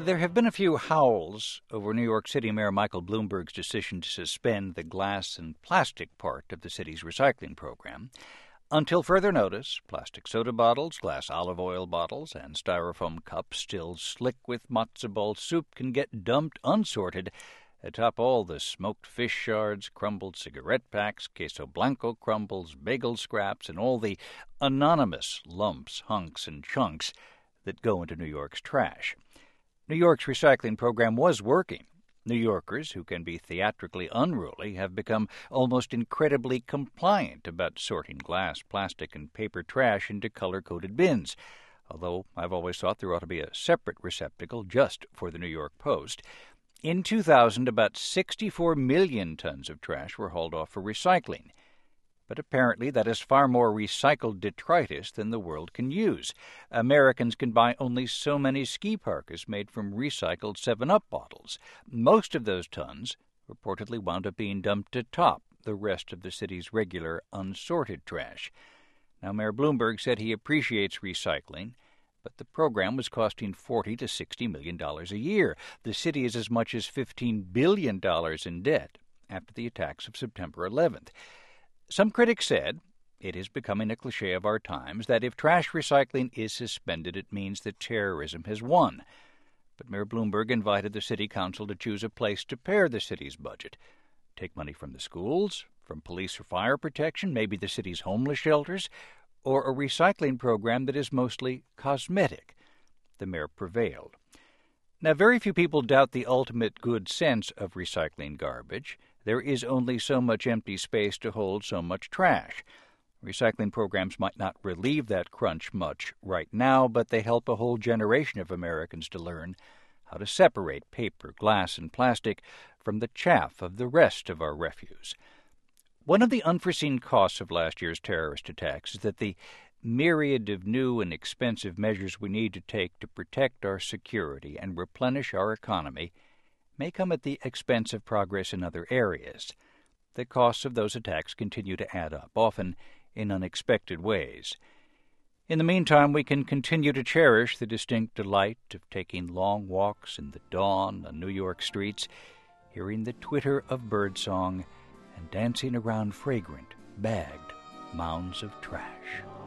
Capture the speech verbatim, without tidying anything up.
There have been a few howls over New York City Mayor Michael Bloomberg's decision to suspend the glass and plastic part of the city's recycling program. Until further notice, plastic soda bottles, glass olive oil bottles, and styrofoam cups still slick with matzo ball soup can get dumped unsorted atop all the smoked fish shards, crumbled cigarette packs, queso blanco crumbles, bagel scraps, and all the anonymous lumps, hunks, and chunks that go into New York's trash. New York's recycling program was working. New Yorkers, who can be theatrically unruly, have become almost incredibly compliant about sorting glass, plastic, and paper trash into color-coded bins, although I've always thought there ought to be a separate receptacle just for the New York Post. In two thousand, about sixty-four million tons of trash were hauled off for recycling. But apparently that is far more recycled detritus than the world can use. Americans can buy only so many ski parkas made from recycled seven up bottles. Most of those tons reportedly wound up being dumped atop the rest of the city's regular unsorted trash. Now, Mayor Bloomberg said he appreciates recycling, but the program was costing forty to sixty million dollars a year. The city is as much as fifteen billion dollars in debt after the attacks of September eleventh. Some critics said it is becoming a cliché of our times that if trash recycling is suspended, it means that terrorism has won. But Mayor Bloomberg invited the city council to choose a place to pare the city's budget. Take money from the schools, from police or fire protection, maybe the city's homeless shelters, or a recycling program that is mostly cosmetic. The mayor prevailed. Now, very few people doubt the ultimate good sense of recycling garbage. There is only so much empty space to hold so much trash. Recycling programs might not relieve that crunch much right now, but they help a whole generation of Americans to learn how to separate paper, glass, and plastic from the chaff of the rest of our refuse. One of the unforeseen costs of last year's terrorist attacks is that the myriad of new and expensive measures we need to take to protect our security and replenish our economy may come at the expense of progress in other areas. The costs of those attacks continue to add up, often in unexpected ways. In the meantime, we can continue to cherish the distinct delight of taking long walks in the dawn on New York streets, hearing the twitter of birdsong, and dancing around fragrant, bagged mounds of trash.